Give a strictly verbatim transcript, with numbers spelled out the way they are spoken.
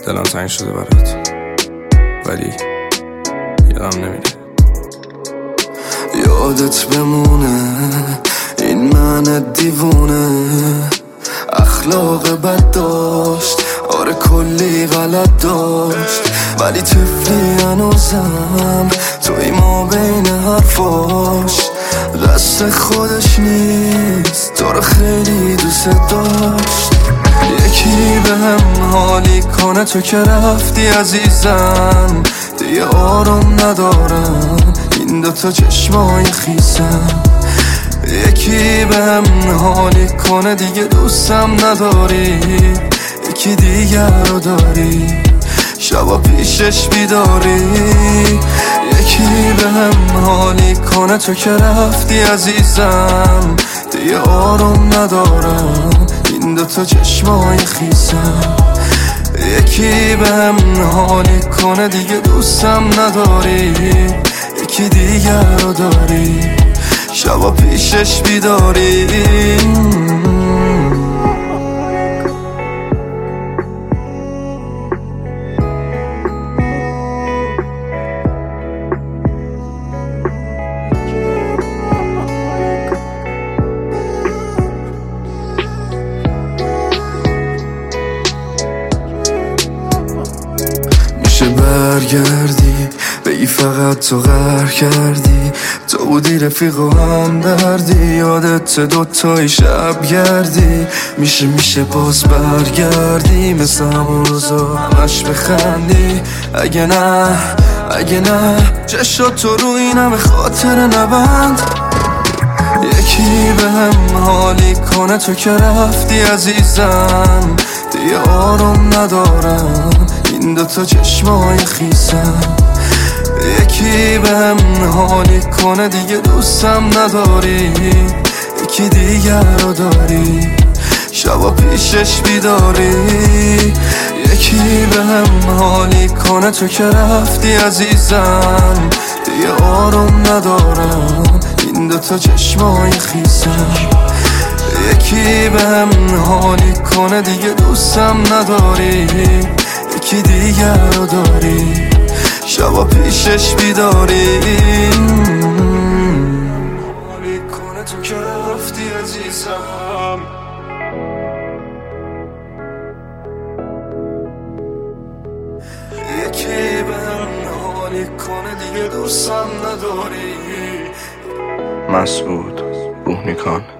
دلم تنگ شده برات، ولی یادم نمیره. یادت بمونه این من دیوونه، اخلاق بد داشت، آره کلی غلط داشت، ولی طفلی هنوزم توی ما بین حرفاش. دست خودش نیست، تو رو خیلی دوست داشت. یکی به هم حالی کنه تو که رفتی عزیزم، دیگه آرام ندارم این دوتا چشمای خیسم. یکی به هم حالی کنه دیگه دوستم نداری، یکی دیگر رو داری شبا پیشش بیداری. یکی به هم حالی کنه تو که رفتی عزیزم، دیگه آرام ندارم این دوتا چشمای خیسم. یکی به هم حالی کنه دیگه دوستم نداری، یکی دیگر رو داری شبا پیشش بیداری. میشه برگردی بگی فقط تو غر کردی، تو بودی رفیق و هم دردی، یادت دوتایی شب گردی. میشه میشه باز برگردی مثل همون روزا همش بخندی. اگه نه اگه نه چشات تو رو این همه خاطر نبند. یکی به هم حالی کنه تو که رفتی عزیزم، دیگه آرام ندارم این دوتا چشمای خیسم. یکی به هم حالی کنه دیگه دوستم نداری، یکی دیگر رو داری شبا پیشش بیداری. یکی به هم حالی کنه تو که رفتی عزیزم، دیگه آرام ندارم این دوتا چشمای خیسم. یکی به هم حالی کنه دیگه دوستم نداری، یکی دیگر رو داری شبا پیشش بیداری. حالی کنه تو که رفتی عزیزم، یکی به هم حالی کنه دیگه دوستم نداری. مسعود بوهنیکان.